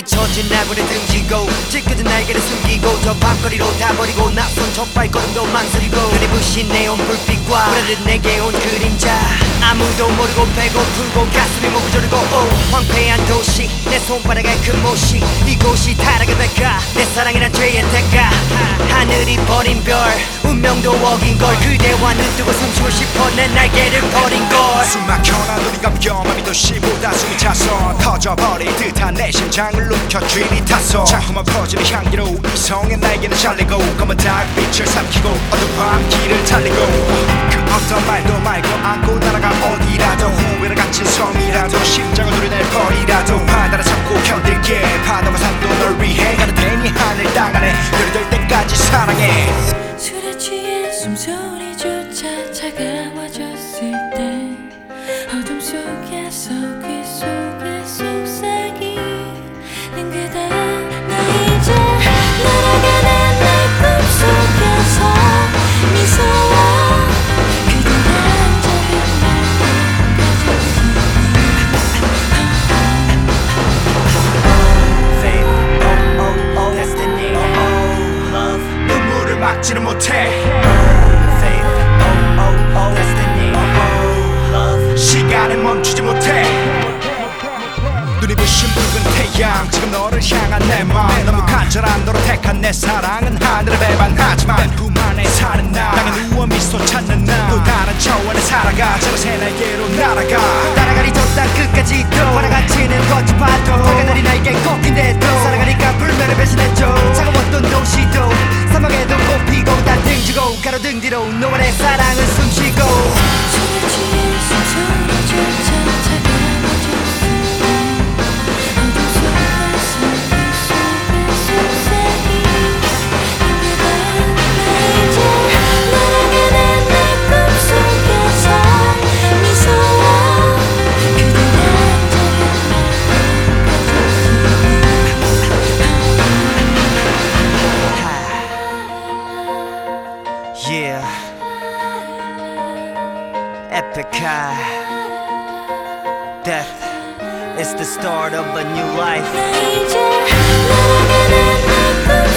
잊혀진 낙원에 등지고 찢겨진 날개를 숨기고 저 밤거리로 다 버리고 낯선 첫 발걸음도 망설이고 눈에 부신 네온 불빛과 불현듯 내게 온 그림자 아무도 모르고 배고프고 가슴이 목을 조르고 황폐한 도시 내 손바닥에 큰 모시 이곳이 타락의 백가 내 사랑이란 죄의 대가 하늘이 버린 별 운명도 어긴 걸 그대와 눈뜨고 숨쉬고 싶어 내 날개를 버린 걸 숨막혀나 눈이 감겨 맘이 도시보다 숨이 차서 터져버릴 듯한 내 심장을 움켜 쥐리 탔어 자꾸만 퍼지는 향기로 이성의 날개는 잘리고 검은 달빛을 삼키고 어두운 밤 길을 달리고 그 어떤 말도 말고 안고 날아가 어디라도 후회를 갇힌 섬이라도 심장을 누려낼 벌이라도 바다를 잡고 견딜게 바다와 산도 널 위해 가는 데니 하늘 땅 안에 별이 될 때까지 사랑해 술에 취해 숨소리조차 차가워졌을 때 어둠 속에서 귀 속에 속삭이는 그대 나 이제 날아가는 내 꿈속에서 미소와 그대란 작은 Faith, oh, oh, destiny, oh, love 눈물을 막지는 못해 Faith, oh, oh, destiny, oh, love 시간은 멈추지 못해 눈이 부신 붉은 태양 지금 너를 향한 내 맘 너무 간절한 너로 택한 내 사랑은 하늘을 배반하지만 품 안에 사는 나 땅에 누워 미소 찾는 나 또 다른 차원에 살아가 저새 날개로 날아가 따라가리 저 땅 끝까지 또 화나가 치는 거친 파도 하늘이 날개 꺾인데도 살아가니까 불면을 배신했죠 차가웠던 도시도 사막에도 꽃피고 다 등지고 가로등 뒤로 너와 내 사랑을 숨쉬고 술에 취해 숨소리조차 차가워졌을 때 어둠 속에서 귀 속에 속삭이는 그대 나 이제 날아가는 내 꿈속에서 미소와 그대란 Yeah Epic high Death is the start of a new life 나 이제 날아가는 내 꿈